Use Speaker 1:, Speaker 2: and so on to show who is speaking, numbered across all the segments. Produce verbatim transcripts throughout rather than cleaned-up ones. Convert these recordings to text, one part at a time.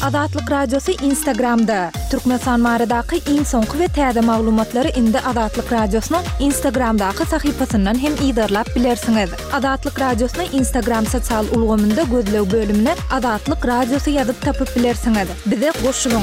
Speaker 1: Azatlyk Radiosu Instagramda. Türkmenistan maradaky iň soňky we täze maglumatlary indi Azatlyk Radiosynyň Instagramdaky sahypasyndan hem ýydarlap bilersiňiz. Azatlyk Radiosynyň Instagram sosial ulgamynda gözlew bölümine Azatlyk Radiosu ýazyp tapyp bilersiňiz. Bize goşulyň.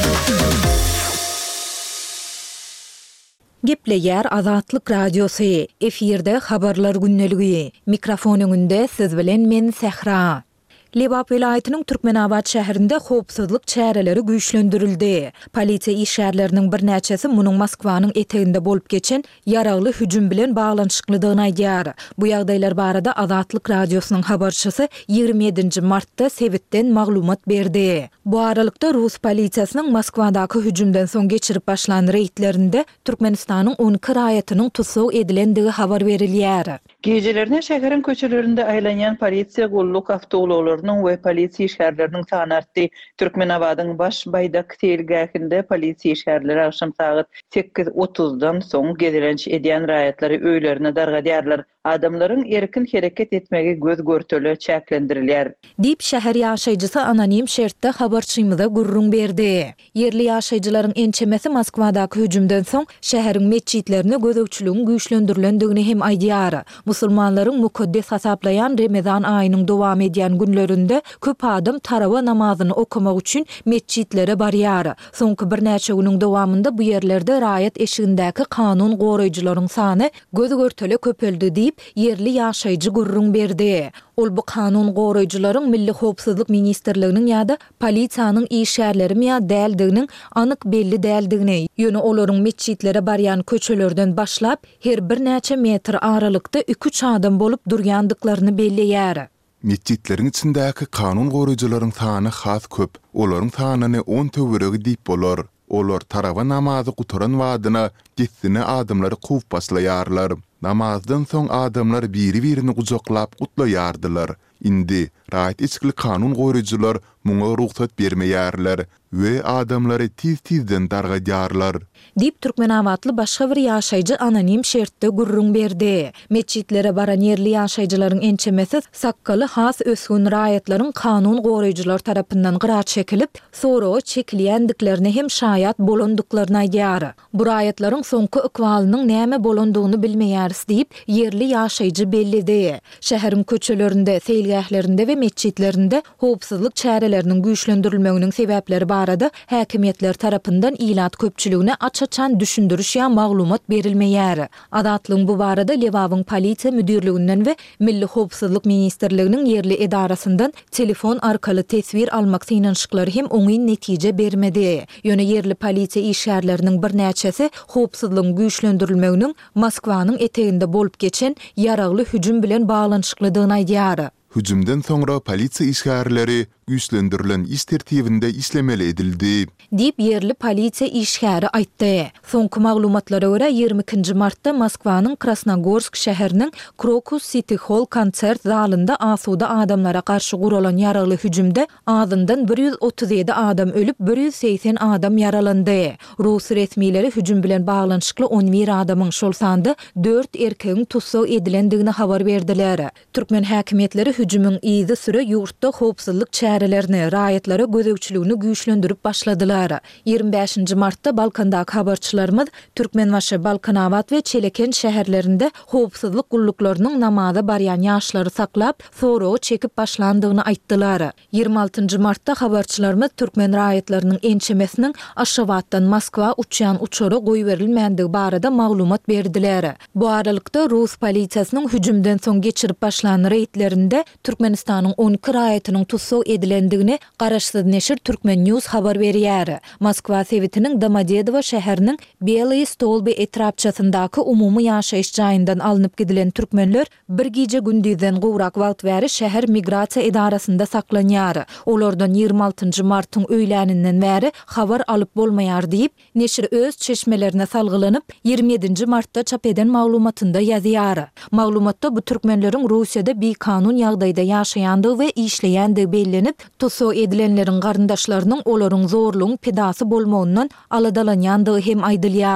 Speaker 1: Gepleýär Azatlyk Radiosu. Efirde habarlar günneligi. Mikrofon öňünde siz bilen men Sehra. Lebap vilayatynyň Türkmenabad şäherinde howpsuzlyk çäreleri güýçlendirildi. Polisiýa işgärleriniň bir näçesi munyň Moskwanyň eteginde bolup geçen ýaragly hüjüm bilen baglanşyklydygyny aýdýar. Bu ýagdaýlar barada Azatlyk Radiosynyň habarçysy ýigirme ýedinji martda Sewitden maglumat berdi. Bu aralykda Rus polisiýasynyň Moskwadaky hüjümden soň geçirip başlan reýtlerinde Türkmenistanyň on iki raýatynyň tutsak edilendigi habar berilýär.
Speaker 2: Gecelerine şäherin köçelerinde aýlanýan polisiýa golluk awtogolarynyň we polisiýa işgärleriniň sany artdy. Türkmenabadyň baş baýdak teýilgähinde polisiýa işgärleri akşam saat sekiz otuzdan soň gezilenç edýän raýatlary öýlerine dargadýarlar. Adamlaryň erkin hereket etmegi göz görteli çäklendirilýär.
Speaker 1: Dip şäher ýaşaýjysy anonim şertde habarçymyza gurrun berdi. Yerli ýaşaýjylaryň ençemesi Moskwadaky hüjümden soň şäheriň meçitlerine gözegçiligiň güýçlendirilendigi hem aýdýar. Musulmanlaryň mukaddes hasaplayan Ramazan aýynyň dowam edýän günlerinde köp adam tarawa namazyny okumak üçin meçitlere barýar. Soňky bir näçe güniň dowamında bu ýerlerde raýat eşigindäki kanun goraýjylaryň sany göz görteli köpeldi diýip yerli ýaşaýjy gurrun berdi. Ol bu kanun goraýjylaryň Milli Howpsuzlyk Ministrliginiň ýa-da polisiýanyň işgärleri ýa däldiginiň anyk belli däldigini, ýöne olaryň meçitlere barýan köçelerden başlap her bir näçe metr aralykda iki üç adam bolup durýandyklaryny belleýär.
Speaker 3: Meçitleriň içindäki kanun goraýjylaryň sany has köp. Olaryň sanyny on töweregi diýip bolar. Olar tarawa namazy guturan wadyna gitsine adamlary kuwup başlaýarlar. Namazdan soň adamlar biri-birini gujaklap gutlaýardylar. Indi raýat içkili kanun goraýjylar muňa ruhsat bermeýärler we adamlary tiz-tizden dargadýarlar.
Speaker 1: Dip Türkmenabatly başga bir ýaşaýjy anonim şertde gurrun berdi. Meçitlere baran yerli ýaşaýjylaryň ençemesi sakkaly has ösgün raýatlaryň kanun goraýjylar tarapyndan gyra çekilip, sonra çekilýändiklerini hem şaýat bolandyklaryny aýdýar. Bu raýatlaryň soňky ykwalynyň näme bolandygyny bilmeýäris diýip yerli ýaşaýjy bellidi. Şäheriň köçelerinde, seýilgählerinde we meçitlerinde howpsuzlyk çäreleriniň güýçlendirilmeginiň sebäpleri barada häkimetler tarapyndan ilat köpçüligine açaçan düşündürüş ýa maglumat berilmeýär. Azatlygyň bu barada Lewabyň polisiýa müdirliginden we Milli Howpsuzlyk Ministrliginiň yerli edarasyndan telefon arkaly tesbir almak synanşyklary hem oňy netije bermedi. Ýöne yerli polisiýa işgärleriniň bir näçesi howpsuzlygyň güýçlendirilmeginiň Moskwanyň eteginde bolup geçen ýaragly hüjüm bilen baglanşyklydygyny aýdýar.
Speaker 3: Hüjümden soňra polisiýa işgärleri güýçlendirilen iş tertibinde islemeli edildi.
Speaker 1: Dip yerli polisiýa işgäri aýtdy. Soňky maglumatlara görä ýigirme ikinji martda Moskwanyň Krasnogorsk şäheriniň Krokus City Hall konsert zalynda asuda adamlara garşy guralan ýaragly hüjümde azyndan bir ýüz otuz ýedi adam ölüp bir ýüz seksen adam ýaralandy. Rus resmileri hüjüm bilen baglanşykly on bir adamyň şol sanda dört erkegiň tutsak edilendigini habar berdiler. Türkmen häkimetleri hüjümüň izi süre ýurtda howpsuzlyk çärelerini, raýatlara gözegçiligini güýçlendirip başladylar. ýigirme beşinji martda Balkandaky habarçylarymyz Türkmenbaşy, Balkanabad we Çeleken şäherlerinde howpsuzlyk gulluklarının namaza barýan ýaşlary saklap, sonra çekip başlandygyny aýtdylar. ýigirme altynjy martda habarçylarymyz Türkmen raýatlarynyň ençemesiniň Aşgabatdan Moskwa uçýan uçary goý berilmändige barada maglumat berdiler. Bu aralykda Rus polisiýasynyň hüjümden soň geçirip başlan reýtlerinde Türkmenistanyň on iki raýatynyň tutsak edilendigini Garaşsyz neşir Türkmen News habar berýär. Moskwa Sewitiniň Domodedowo şäheriniň Belyi Stolby etrapçasyndaky umumy ýaşaýyş jaýyndan alınıp gidilen türkmenler bir gije gündizden gowrak wagt bäri şäher migrasiýa edarasynda saklanýar. Olardan ýigirme altynjy martyň öýläninden bäri habar alyp bolmaýar diýip neşir öz çeşmelerine salgylanyp ýigirme ýedinji martda çap eden maglumatynda ýazýar. Maglumatda bu türkmenleriň Russiýada bir kanun ýagdaýda ýaşaýandygy we işleýändigi bellenip, tutsak edilenleriň garyndaşlarynyň olaryň zorlugyň pedasy bolmagynyň aladalanýandygy hem aýdylýar.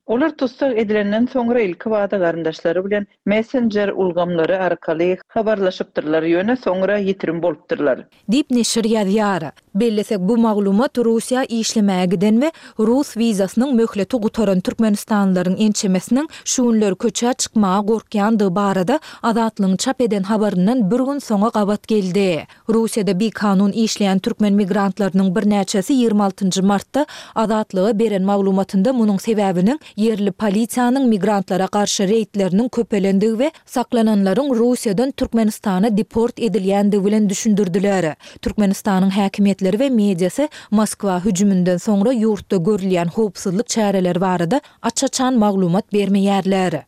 Speaker 2: Olar tutsak edilenden soňra ilki wada garyndaşlary bilen Messenger ulgamlary arkaly habarlaşypdyrlar ýöne soňra ýitirim bolupdyrlar.
Speaker 1: Dip neşir ýazýar. Bellesek bu maglumat Russiýa işlemäge giden we Rus wizasynyň möhleti gutaran Türkmenistanlaryň ençemesiniň şuňlar köçä çykmaga gorkýandygy barada Azatlygyň çap eden habaryndan bir gün soňa gabat geldi. Russiýada bir kanun işleýän türkmen migrantlarynyň bir näçesi ýygrima altyncy martda Azatlyga beren maglumatynda munyň sebäbiniň yerli polisiýanyň migrantlara garşy reýtleriniň köpelendigi we saklananlaryň Russiýadan Türkmenistana deport edilýändigi bilen düşündirdiler. Türkmenistanyň häkimetleri we mediasy Moskwa hüjümünden soňra ýurtda görülýän howpsuzlyk çäreleri barada açaçan maglumat bermeýärler.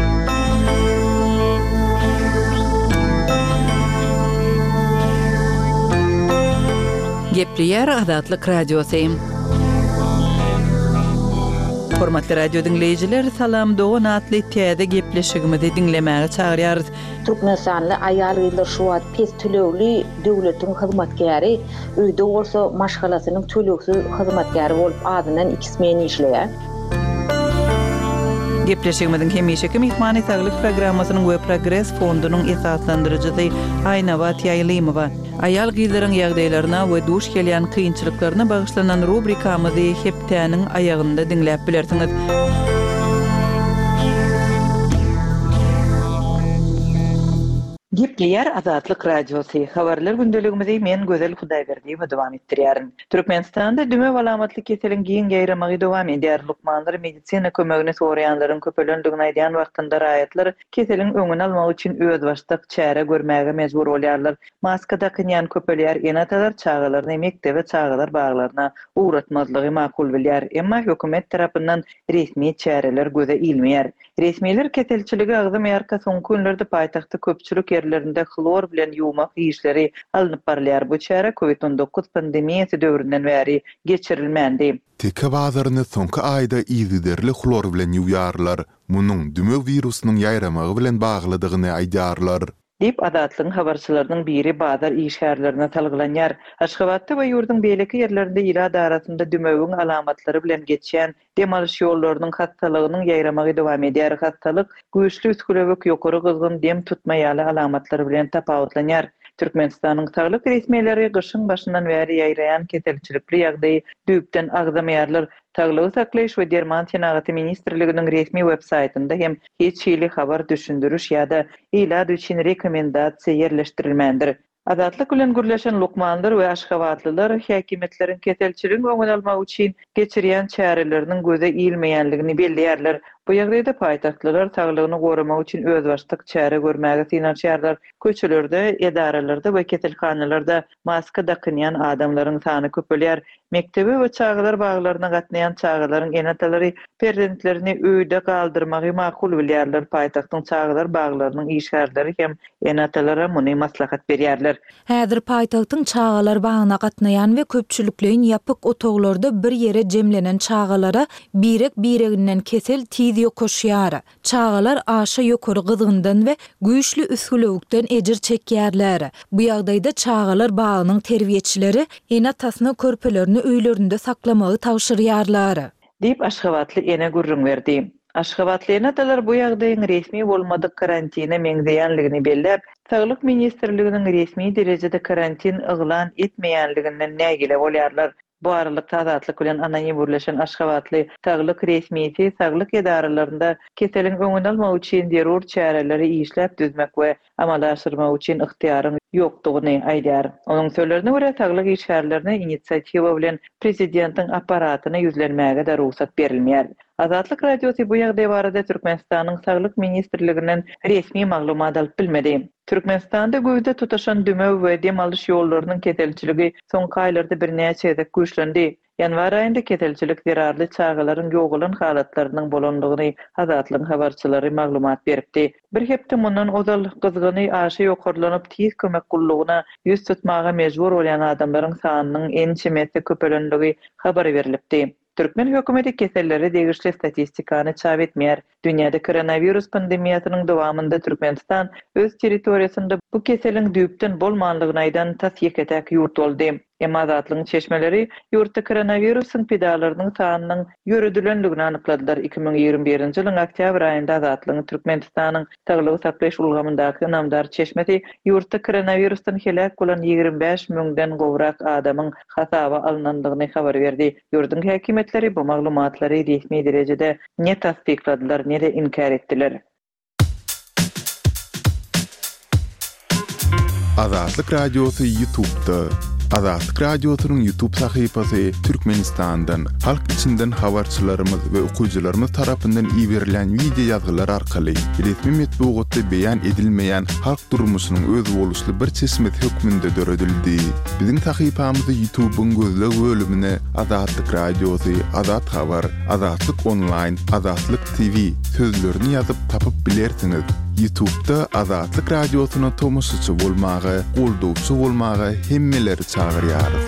Speaker 2: Gepliyer Azatlyk Radiosu. Hormatly radio dinleyijiler, salam dogan atly täze gepleşigimizi dinlemäge çagyrýarys.
Speaker 4: Türkmenistanly aýalgylar şu wagt pes tölegli döwletiň hyzmatkäri, öýde bolsa maşgalasynyň töleksiz hyzmatkäri bolup adyndan iki smen işleýär.
Speaker 2: Gepleşigimiziň hemişeki mehmany saglyk programmasynyň we Progress fondunyň esaslandyrjysy Aýnabat Ýaýlymowa. Ayal gyzlaryň ýagdaýlaryna we duş gelýän kynçylyklaryna bagyşlanan rubrikamyzy heptäniň aýagynda dinläp bilersiňiz. Gepliyer Azatlyk Radiosu. Habarlar gündeligimizi men Gözel Hudaýberdiýew dowam etdirýärin. Türkmenistanda düme alamatly keseliň giň gaýramagy dowam edýär. Lukmanlar medisina kömegini soraýanlaryň köpelendigini aýdýan wagtynda raýatlar keseliň öňüni almak üçin öz başlyk çäre görmäge mejbur bolýarlar. Maskada kynýan köpeler enatalar çağalaryny mektebe çağalar baglaryna uğratmazlygy makul bilýär. Emma hökümet tarapyndan resmi çäreler göze ilmeýär. Resmiler ketelçiligi agzamaýarka soňky günlerde paýtagtda köpçülik yerlerinde klor bilen ýuwmak işleri alınıp barlyar. Bu çäre covid on dokuz pandemiýasy döwründen bäri geçirilmändi.
Speaker 3: Teke bazaryny soňky aýda iziderli klor bilen ýuwýarlar. Munyň düme wirusynyň ýaýramagy bilen baglydygyny aýdýarlar.
Speaker 2: Dip Azatlygyň habarçylarynyň biri bazar işgärlerine talgylanýar. Aşgabatda we ýurdun beýleki ýerlerinde ila darasynda dümegiň alamatlary bilen geçýän demalyş ýollarynyň hastalygynyň ýaýramagy dowam edýär. Hastalyk güýçli üskülewek ýokary gyzgyn dem tutmaýaly alamatlary bilen tapawutlanýar. Türkmenistanyň saglyk resmiýetleri gyşyň başyndan bäri ýaýraýan ketelçilikli ýagdaý düýpden agzamaýarlar. Saglygy saklaýyş we derman tenagaty ministrliginiň resmi websaytynda hem hiç şeýle habar düşündürüş ýa-da ilad üçin rekomendasiýa ýerleşdirilmändir. Azatlyk bilen gürleşen Lukmanlar we Aşgabatlylar häkimetleriň ketelçiligiň öňüni almak üçin geçirýän çäreleriniň göze ilmeýänligini belliýärler. Bu ýagdaýda paýtaktlylar saglygyny goramak üçin öz başlyk çäre görmäge synanýarlar. Köçelerde, edaralarda we ketelhanalarda maska dakynýan adamlaryň sany köpelýär. Mektebe we çağalar baglaryna gatnaýan çağalaryň enatalary prezidentlerini öýde galdyrmagy makul bilýärler. Paýtagtyň çağalar baglarynyň işgärleri hem enatalara muny maslahat berýärler.
Speaker 1: Häzir paýtagtyň çağalar bagyna gatnaýan we köpçülikliň ýapyk otoglarda bir ýere jemlenen çağalara birek bireginden kesel tiz ýokoşýar. Çağalar aşa ýokary gyzgyndan we güýçli üskülewikden ejir çekýärler. Bu ýagdaýda çağalar bagynyň terbiýetçileri enatasyna körpelerini öýlerinde saklamagy tawşyrýarlar.
Speaker 2: Dip Aşgabatly ene gurrun berdi. Aşgabatly enatalar bu ýagdaýyň resmi bolmadyk karantina meňzeýänligini bellep, Saglyk ministrliginiň resmi derejede karantin yglan etmeýänliginden nägile bolýarlar. Bu aralykda Azatlyk bilen anonym birleşen Aşgabatly saglyk resmiýeti saglyk edaralarynda keseliň öňüni almak üçin derur çäreleri işläp düzmek we amalaşdyrmak üçin yktiýaryň ýokdugyny aýdýar. Onuň sözlerine görä saglyk işgärlerine inisiatiwa bilen prezidentiň aparatyna ýüzlenmäge de ruhsat berilmeýär. Azatlyk Radiosu bu ýagdaý barada Türkmenistanyň saglyk ministrliginiň resmi maglumat alyp bilmedi. Türkmenistanda göwde tutaşan düme we demalyş ýollarynyň ketelçiligi soňky aýlarda bir näçe edek güýçlendi. Ýanwar aýynda ketelçilik zerarly çağalaryň ýogulan halatlarynyň bolandygyny Azatlygyň habarçylary maglumat beripdi. Bir hepde mundan ozal gyzgyny aşy ýokarlanyp tiz kömek gullugyna ýüz tutmaga mejbur bolan adamlaryň sanynyň ençemesi köpelenligi habar berilipdi. Türkmen hökümeti keselleri degişli statistikany çap etmeýär. Dünýäde koronavirus pandemiýasynyň dowamında Türkmenistan öz territoriýasynda bu keseliň düýpden bolmanlygyny aýdan tasdik etek ýurt boldy. Emma Azatlygyň çeşmeleri ýurtda koronawirusyň pedalarynyň sanynyň ýörüdilenligini anykladylar. iki bin ýygrimi birinji ýylyň oktýabr aýynda Azatlygyň Türkmenistanyň Taglygy saklaş ulgamyndaky namdar çeşmesi ýurtda koronavirusdan helak bolan ýygrimi beş müňden gowrak adamyň hasaba alynandygyny habar berdi. Ýurdun häkimetleri bu maglumatlary resmi derejede ne tasdikladylar, ne de inkar etdiler.
Speaker 3: Azatlyk radiosu YouTube'da. Azatlyk radiosynyň YouTube sahypasy Türkmenistandan, halk içinden habarçylarymyz we okuwçylarymyz tarapyndan iýerilen video ýazgylar arkaly resmi metbuatda beýan edilmeýän halk durmuşynyň öz boluşly bir çeşmet hökmünde döredildi. Biziň sahypamyzy YouTube'un gözleg bölümine Azatlyk radiosu, Azat habar, Azatlyk online, Azatlyk T V sözlerini ýazyp tapyp bilersiňiz. YouTube'da Azatlyk radiosyna tomoşçy bolmagy, goldowçy bolmagy hemmeleri çağırýarys.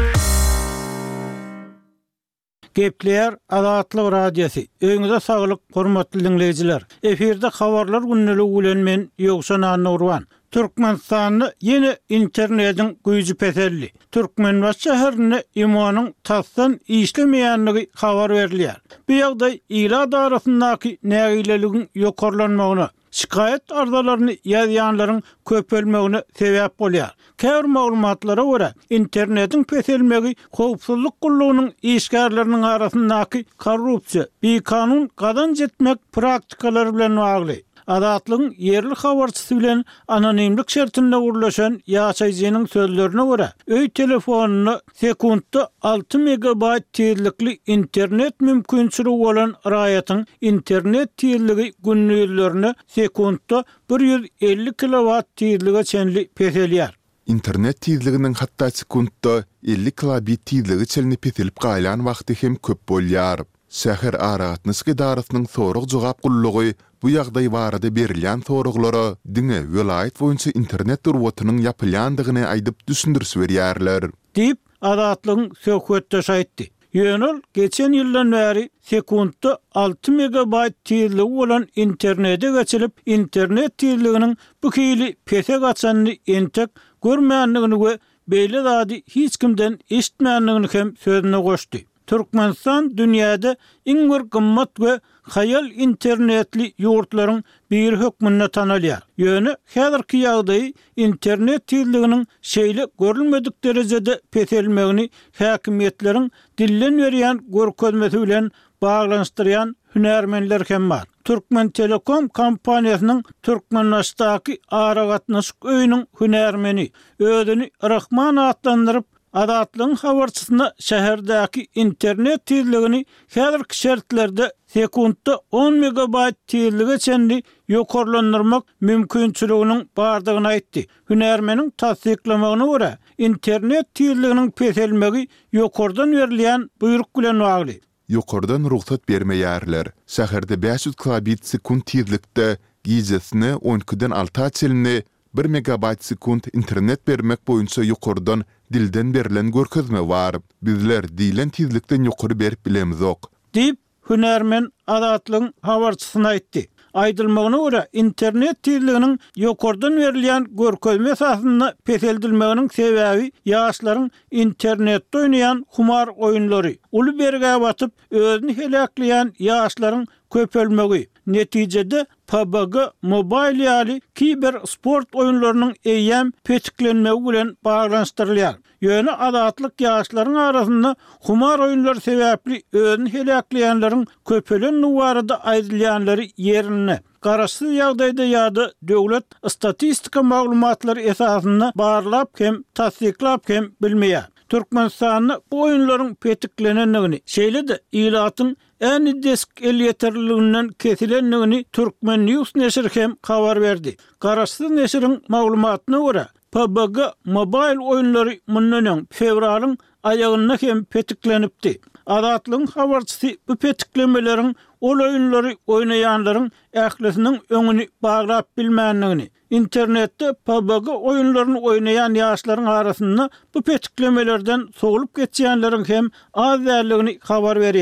Speaker 5: Gepler Azatlyk radiosu. Öňüňizde saglyk, hormatly dinleýijiler. Eferde habarlar günnälik bilen men Ýogşan Nurwan. Türkmenistanyň ýene internetiň güýji peselli. Türkmenbaş şäherine imanyň tasdan işlemeýänligi habar berilýär. Bu ýagdaý ila darasyndaky nägileligiň ýokarlanmagyna, şikayet arzalaryny ýazýanlaryň köpelmegine sebäp bolýar. Käbir maglumatlara görä, internetiň peselmegi howpsuzlyk gullugynyň işgärleriniň arasyndaky korrupsiýa, beýkanun gadan jetmek praktikalary bilen bagly. Azatlygyň yerli habarçysy bilen anonimlik şertinde gurlaşan ýaşaýjynyň sözlerine görä, öý telefonuny sekundda alty megabayt tezlikli internet mümkinçiligi bolan raýatyň internet tezligi günnülerini sekundda bir ýüz elli kilowat tezlige çenli peselýär.
Speaker 3: İnternet tezliginiň hatda sekundda elli kilobit tezligi çelini peselip gaýlan wagty hem köp bolýar. Şäher aratnyşky darasynyň sorag jogap gullugy bu ýagdaý barada berilýän soraglara diňe welaýet boýunça internet durwatynyň ýapylýandygyny aýdyp düşündürüş berýärler.
Speaker 5: Dip Azatlygyň söhbetde şaýtdy. Ýönül geçen ýyldan bäri sekundda alty megabayt tezligi bolan internete geçilip internet tezliginiň bu kili pese gaçanyny entek görmeýänligini we beýle zady hiç kimden eşitmeýänligini hem sözüne goşdy. Türkmenistan dünýäde iň bir gymmat we hayal internetli ýurtlaryň bir hökmünde tanalýar. Ýöne häzirki ýagdaý internet tezliginiň şeýle görülmedik derejede peselmegini häkimetleriň dillen berýän görkezmesi bilen baglanşdyrýan hünärmenler hem bar. Türkmen Telekom kompaniýasynyň Türkmenistanyň aragatnaşyk öýüniň hünärmeni özüni Rahman atlandyryp Azatlygyň habarçysyna şäherdäki internet tezligini häzirki şertlerde sekundda on megabayt tezlige çenli ýokarlandyrmak mümkinçiliginiň bardygyny aýtdy. Hünärmeniň tasdiklamagyna görä, internet tezliginiň peselmegi ýokardan berilýän buyruk bilen bagly.
Speaker 3: Ýokardan ruhsat bermeýärler. Şäherde beş yüz kilobit sekund tezlikde gijesine on ikiden alty çelini bir megabayt sekund internet bermek boýunça ýokardan dilden berilen görkezme var. Bizler dilen tezlikden ýokary berip bilemizok.
Speaker 5: Dip hünärmen Azatlygyň habarçysyna aýtdy. Aýdylmagyna görä, internet tezliginiň ýokardan berilýän görkezme esasynda peseldilmeginiň sebäbi ýaşlaryň internetde oýnaýan humar oýunlary, uly berge batyp özüni helakleýän ýaşlaryň köpelmegi. Netijede P U B G mobil ýaly kiber sport oýunlarynyň eýem petiklenmegi bilen baglanşdyrylýar. Ýöne azatlyk ýaşlaryň arasynda humar oýunlary sebäpli özüni helakleýänleriň köpelen nuwarda aýdylýanlary ýerine garaşsyz ýagdaýda ýa-da döwlet statistika maglumatlary esasynda barlap hem tasdiklap hem bilmeýär. Türkmenistanyň bu oýunlaryň petiklenenligini, şeýle-de ilatyň äni desk el ýeterliliginden kesilenligini Türkmen News neşri hem habar berdi. Garaşsyz neşriň maglumatyna görä, P U B G mobil oýunlary mundan fevralyň aýagyna hem petiklenipdi. Azatlygyň habarçysy bu petiklemelerin ol oýunlary oýnaýanlaryň ählisiniň öňüni baglap bilmänligini, internetde P U B G oýunlaryny oýnaýan ýaşlaryň arasynda bu petiklemelerden sogulup geçýänleriň hem az däligini habar berýär.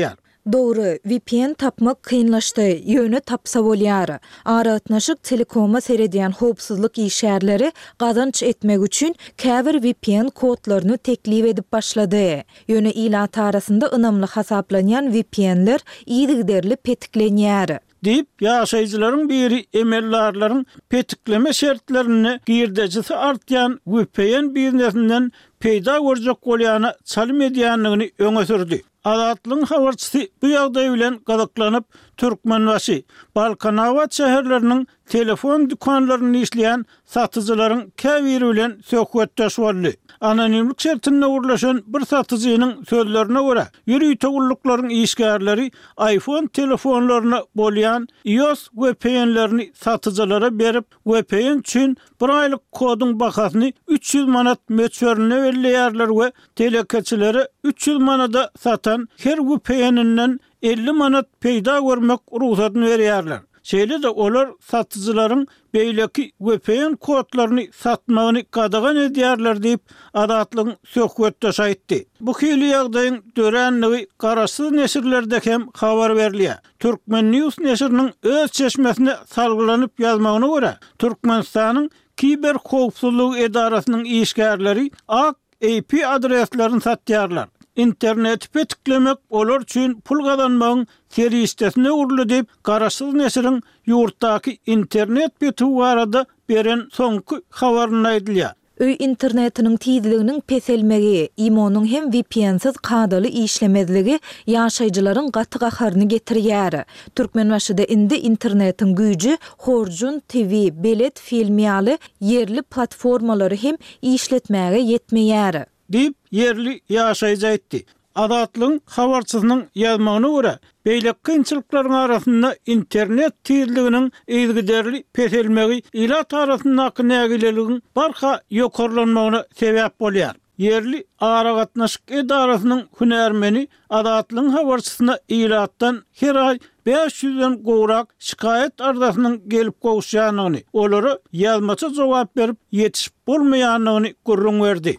Speaker 1: Doğru, V P N tapmak kıyınlaştı, yönü tapsa bolýar. Aratnaşyk telekoma serediyen howpsuzlyk işgärleri gazanç etmek üçin käbir V P N kodlaryny teklif edip başlady. Yönü ilat arasında ynamly hasaplanýan V P N'ler ýygyderli petiklenýär.
Speaker 5: Deyip ýaşaýjylaryň biri emellarlaryň petikleme şertlerini girdejisi artýan V P N biznesinden peýda görjek bolýany çalym edýänligini öňe sürdi. Adatlyň habarçysy bu ýagdaý bilen gazaklanyp Türkmenbaşy, Balkanawat şäherleriniň telefon dükanlaryny işleýän satyjylaryň käbiri bilen söhbetdeş boldy. Anonimlik şertine urlaşan bir satyjynyň sözlerine görä, ýüri togullyklaryň işgärleri iPhone telefonlaryna bolýan iOS V P N'lerini satyjylara berip V P N üçin bir aýlyk kodyň bahasyny üç ýüz manat meçörüne berýärler we telekeçilere üç ýüz manada satan her V P N'den elli manat peýda görmek ruhsatyny berýärler. Şeýle de olar satyjylaryň beýleki V P N kodlaryny satmagyny gadagan edýärler diýip adatlyň söhbetdeş aýtdy. Bu hili ýagdaýyň döränligi garaşsyz neşirlerde hem habar berilýär. Türkmen News neşiriniň öz çeşmesine salgylanyp ýazmagyna görä, Türkmenistanyň kiber howpsuzlyk edarasynyň işgärleri A P adreslerini satýarlar. İnternet petiklemek olar üçin pul gazanmagyň serýistesine urly diýip garaşsyz neşiriň ýurtdaky internet beti barada beren soňky habaryny aýdylýar.
Speaker 1: Öý internetiniň tizliginiň peselmegi, imonyň hem V P N'siz kadaly işlemezligi ýaşaýjylaryň gaty gaharyny getirýär. Türkmenbaşyda indi internetiň güýji Horjun T V, Belet film ýaly yerli platformalary hem işletmäge ýetmeýär.
Speaker 5: Deyip yerli ýaşaýjy aýtdy. Adatlyň habarçysynyň ýazmagyna görä, beýlek kynçylyklaryň arasynda internet tizliginiň ýygyderli peselmegi ilat arasyndaky nägileligiň barha ýokarlanmagyna sebäp bolýar. Yerli aragatnaşyk edarasynyň hünärmeni adatlyň habarçysyna ilatdan her aý beş ýüzden gowrak şikayet ardasynyň gelip gowuşýanyny, olary ýazmaça jogap berip ýetişip bolmaýanyny gurrun berdi.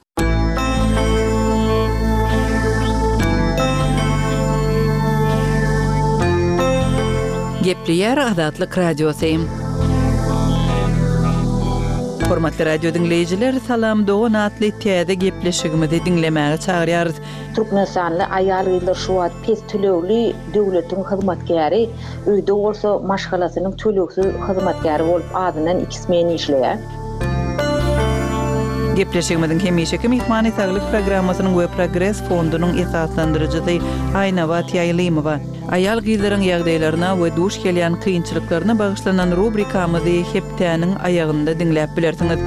Speaker 6: Gepliýär Adatlyk radiosu. Hormatly radio dinleyijiler, salam dogan atly täze gepleşigimizi dinlemäge çagyrýarys.
Speaker 4: Türkmenistanly aýal gyzlar şu wagt pes tölegli döwletiň hyzmatkäri, öýde bolsa maşgalasynyň töleksiz hyzmatkäri bolup adynan iki ismeni işleýär.
Speaker 6: Gepleşigimiziň hemişeki mehmany saglyk programmasynyň we Progress fondunyň esaslandyrjysy Aýnawat Ýaýlymowa. Aýal gyzlaryň ýagdaýlaryna we duş gelýän kynçylyklaryna bagyşlanan rubrikamyzy hepdäniň aýagynda dinläp bilersiňiz.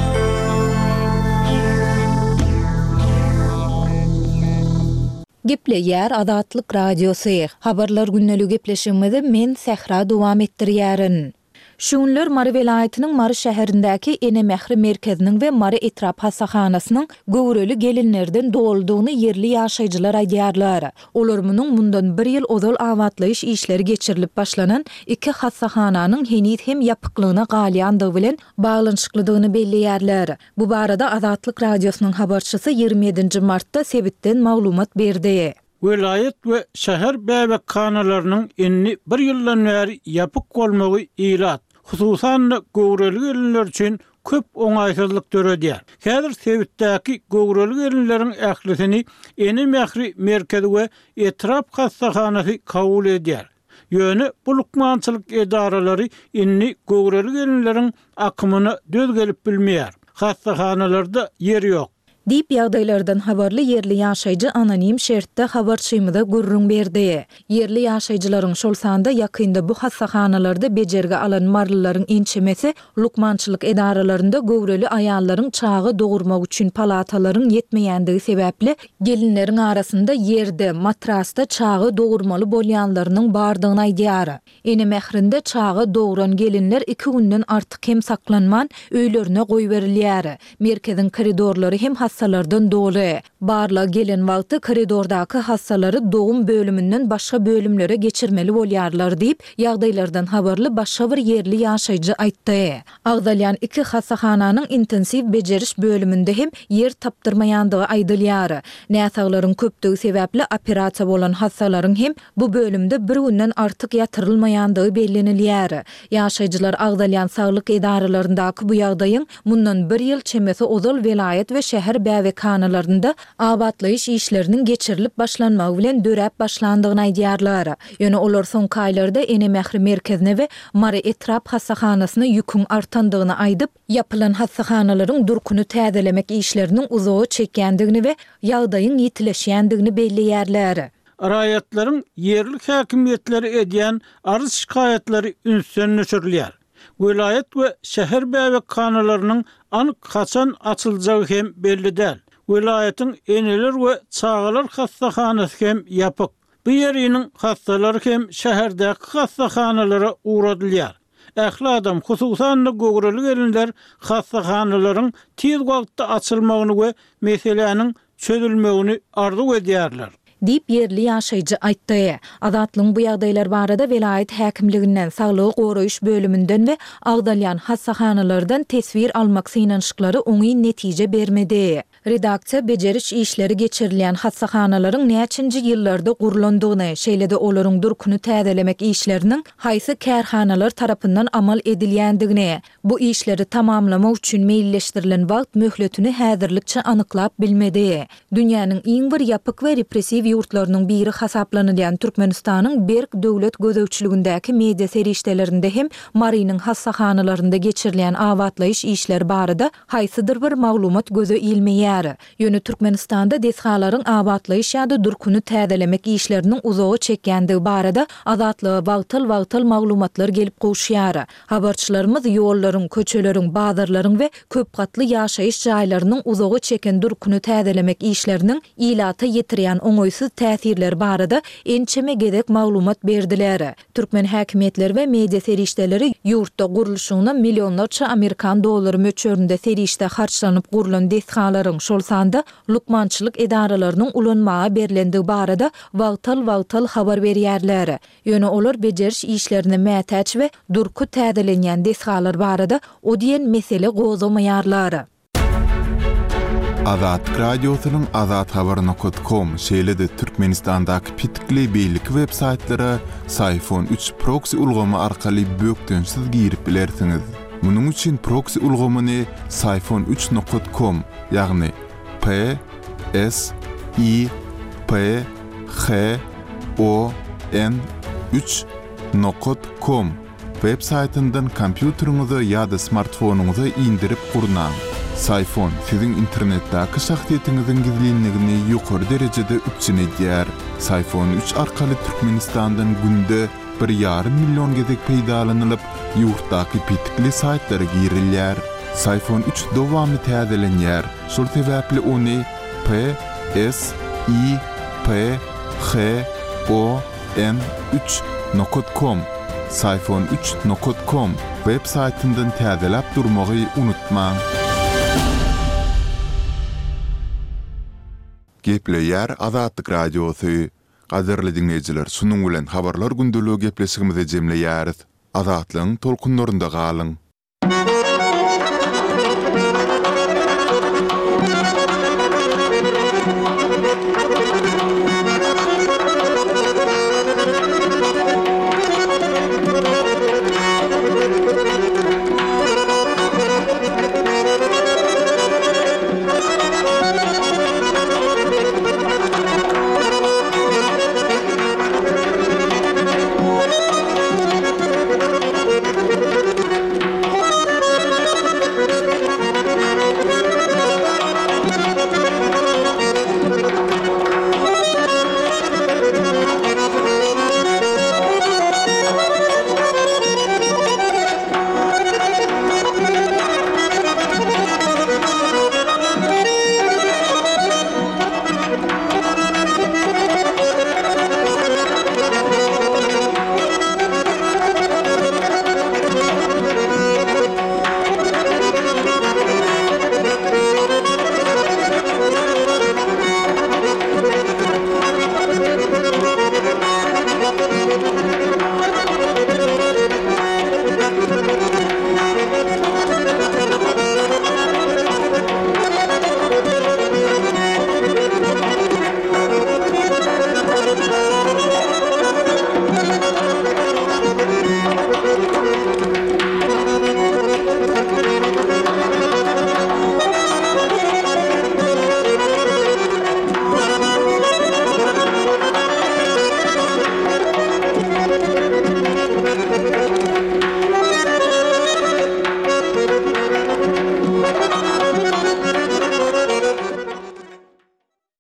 Speaker 1: Gepleýär Adatlyk radiosu. Habarlar günnelik gepleşigimizi men Sehra dowam etdirýärin. Şunlar Mary welaýatynyň Mary şäherindäki Ene Mehri merkeziniň we Mary etrap hasahanasynyň göwreli gelinlerden doldugyny yerli ýaşaýjylar aýdýarlar. Olar munyň mundan bir ýyl ozal awatlaýyş işleri geçirilip başlanan iki hasahananyň henit hem ýapyklygyna galýandygy bilen baglanyşyklydygyny belleýärler. Bu barada Adatlyk radiosynyň habarçysy ýygrimi ýedinji martda sebitden maglumat berdi.
Speaker 5: Welaýat we şäher bäbek kanalarynyň inni bir ýyldan bäri ýapyk bolmagy ilat, hususan göwreli gelinler üçin köp oňaýsyzlyk döredýär. Häzir sebitdäki göwreli gelinleriň ählisini Ene Mehri merkezi we etrap hasahanasy kabul edýär. Ýöne bu lukmançylyk edaralary inni göwreli gelinleriň akymyny döz gelip bilmeýär. Hasahanalarda yer ýok.
Speaker 1: Dip ýagdaýlardan habarly yerli ýaşaýjy anonim şertde habarçymyda gurrun berdi. Yerli ýaşaýjylaryň şol sanda ýakynda bu hasahanalarda bejerge alan marlylaryň ençemesi lukmançylyk edaralarynda göwreli aýallaryň çagy dogurmak üçin palatalaryň ýetmeýändigi sebäpli gelinleriň arasynda ýerde, matrasda çagy dogurmaly bolýanlarynyň bardygyny aýdýar. Ene Mehrinde çagy doguran gelinler iki günden artyk hem saklanman öýlerine goý berilýär. Merkeziň koridorlary hem hassalardan dolu. Barla gelen wagty koridordaky hassalary doğum bölümünden başga bölümlere geçirmeli bolýarlar diýip ýagdaýlardan habarly başga bir yerli ýaşaýjy aýtdy. Agdalýan iki hassahananyň intensiv bejeriş bölümünde hem yer tapdyrmaýandygy aýdylýar. Näsaglaryň köpdigi sebäpli operasiýa bolan hassalaryň hem bu bölümde bir günden artyk ýatyrylmaýandygy bellenilýär. Ýaşaýjylar Agdalýan saglyk idaralaryndaky bu ýagdaýyň mundan bir ýyl çemesi ozal velayet we şäher bäwekanalarynda abatlaýyş işlerinin geçirilip başlanmagy bilen döräp başlandygyny aýdýarlar. Ýöne olar soňky aýlarda ene mähri merkezine we Mary Etrap hassahanasyna ýükün artandygyny aýdyp, ýapylan hassahanalaryň durkuny täzelemek işleriniň uzagy çekýändigini we ýagdaýyň ýitileşýändigini belleýärler.
Speaker 5: Raýatlaryň yerli häkimiýetleri edýän arz şikaýetleri ünsön nöşürlýär. Vilayet we şäher bäwekhanalarynyň anyk kaçan açylajagy hem belli däl. Vilayetin eneler we çağalar hassahanasy hem ýapyk. Bu ýeriniň hassalary hem şäherdäki hassahanalara uğradylýar. Ähli adam hususan da gogrely gelinler hassahanalaryň tiz wagtda açylmagyny we meseleniň çözülmegini arzu edýärler.
Speaker 1: Dip yerli ýaşaýjy aýtdy. Azatlyň bu ýagdaýlar barada velayet häkimliginden saglygy goraýyş bölümünden we Agdalýan hassahanalardan tesvir almak synanyşyklary oňy netije bermedi. Redaksiýa bejeriş işleri geçirilýän hassahanalaryň näçinji ýyllarda gurulandygyny, şeýle-de olaryň durkuny täzelemek işleriniň haýsy kärhanalar tarapyndan amal edilýändigini, bu işleri tamamlamak üçin meýilleşdirilen wagt möhletini häzirlikçe anyklap bilmedi. Dünýäniň iň bir ýapyk we repressiw ýurtlarynyň biri hasaplanylýan Türkmenistanyň Berk döwlet gözegçiligindäki media serişdelerinde hem Marynyň hassahanalarynda geçirilýän awatlaýyş işleri barada haýsydyr bir maglumat göze ilmeýär. Ýöne Türkmenistanda deshalaryň awatlaýyş ýa-da durkuny täzelemek işleriniň uzagy çekýändigi barada azatlyga wagtyl-wagtyl maglumatlar gelip goşýar. Habarçylarymyz ýollaryň, köçeleriň, bazarlaryň we köp gatly ýaşaýyş jaýlarynyň uzagy çeken durkuny täzelemek işleriniň ilata ýetirýän oňoýsuz täsirleri barada ençeme gedek maglumat berdiler. Türkmen häkimiýetleri we media serişdeleri ýurtda guruluşyna millionlarça Amerikan dollary möçöründe serişde harçlanyp gurulan deshalaryň şol sanda lukmançylyk edaralarynyň ulanmagy berilendigi barada wagtyl-wagtyl habar berýärler. Ýöne olar bejeriş işlerini mätäç we durku täzelenýän deshalar barada o diýen mesele gozamaýarlar.
Speaker 3: Azat radiosynyň azat habar nokta com şeýle-de Türkmenistandaky pitikli beýlik web saytlary Sayfon üç proxy ulgamy arkaly bökdönsiz girip bilersiňiz. Munyň üçin proxy ulgamyny sayfon üç nokta com ýagny P S I P H O N üç nokta com web saytyndan kompýuteriňize ýa-da smartfonuňyza indirip gurnan. Sayfon siziň internetdäki şahsiýetiňiziň gizlinligini ýokary derejede üçin edýär. Sayfon üç arkaly Türkmenistandan günde bir ýarym million gezek peýdalanylyp, ýurtdaky pitikli saytlara girilýär. Sayfon üç dowamly täzelenýär. Şol sebäpli ony P S I P H O N üç nokta com sayfon üç nokta com web saytyndan täzelep durmagy unutmaň. Gepleýär Azatlyk radiosy. Gaderli dinleýijiler, şunuň bilen habarlar gündeligi gepleşigimize jemleýäris. Azatlyň tolkunlarynda galyň.